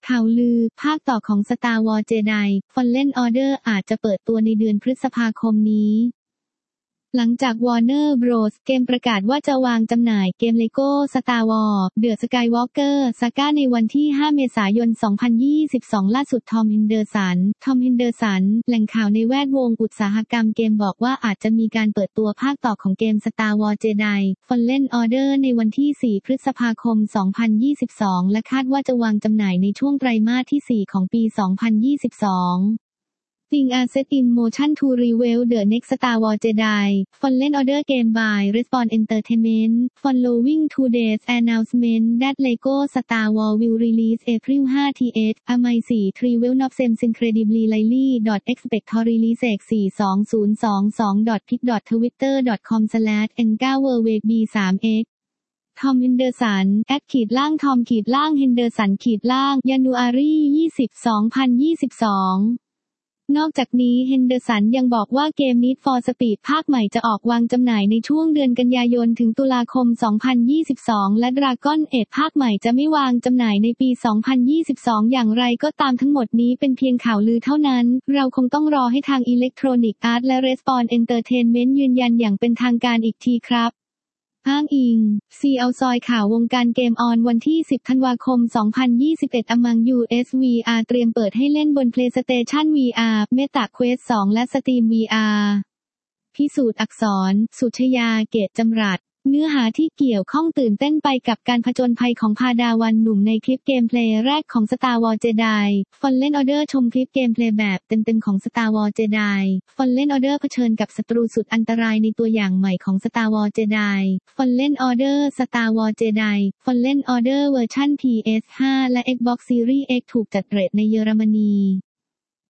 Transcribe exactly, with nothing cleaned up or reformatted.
ข่าวลือภาคต่อของ Star Wars Jedi Fallen Order อาจจะเปิดตัวในเดือนพฤษภาคมนี้หลังจาก Warner Bros. เกมประกาศว่าจะวางจำหน่ายเกม Lego Star Wars The Skywalker Saga ในวันที่ ห้า เมษายน สองพันยี่สิบสอง ล่าสุดทอม ฮินเดอร์สัน ทอม ฮินเดอร์สัน แหล่งข่าวในแวดวงอุตสาหกรรมเกมบอกว่าอาจจะมีการเปิดตัวภาคต่อของเกม Star Wars Jedi Fallen Order ในวันที่ สี่ พฤษภาคม สองพันยี่สิบสอง และคาดว่าจะวางจำหน่ายในช่วงไตรมาสที่ สี่ ของปี สองพันยี่สิบสองThings are set in motion to reveal the next Star Wars Jedi Fallen Order game by Respawn Entertainment following today's announcement that Lego Star Wars will release April fifth Amazing Travel of Seems incredibly likely expect to release สี่สองศูนย์สองสอง พิก ทวิตเตอร์ ดอท คอม สแลช เอ็น เก้า ดับเบิลยู บี ทรี เอ็กซ์ ทอม ฮินเดอร์สัน แอด ขีดล่าง ทอม ขีดล่าง ฮินเดอร์สัน ขีดล่าง January ยี่สิบ สองพันยี่สิบสองนอกจากนี้เฮนเดอร์สันยังบอกว่าเกม Need for Speed ภาคใหม่จะออกวางจำหน่ายในช่วงเดือนกันยายนถึงตุลาคม สองพันยี่สิบสอง และ Dragon Age ภาคใหม่จะไม่วางจำหน่ายในปี สองพันยี่สิบสอง อย่างไรก็ตามทั้งหมดนี้เป็นเพียงข่าวลือเท่านั้นเราคงต้องรอให้ทาง Electronic Arts และ Respawn Entertainment ยืนยันอย่างเป็นทางการอีกทีครับอ้างอิง ซี แอล ซอยข่าววงการเกมออนวันที่ สิบ ธันวาคม สองพันยี่สิบเอ็ด Among ยู เอส วี อาร์ เตรียมเปิดให้เล่นบน PlayStation วี อาร์ Meta Quest สอง และ Steam วี อาร์ พิสูจน์อักษร สุชยา เกตจำรัดเนื้อหาที่เกี่ยวข้องตื่นเต้นไปกับการผจญภัยของพาดาวันหนุ่มในคลิปเกมเพลย์แรกของ Star Wars Jedi Fallen Order ชมคลิปเกมเพลย์แบบเต็มๆของ Star Wars Jedi Fallen Order เผชิญกับศัตรูสุดอันตรายในตัวอย่างใหม่ของ Star Wars Jedi Fallen Order Star Wars Jedi Fallen Order เวอร์ชัน พี เอส ห้า และ Xbox Series X ถูกจัดเรทในเยอรมนี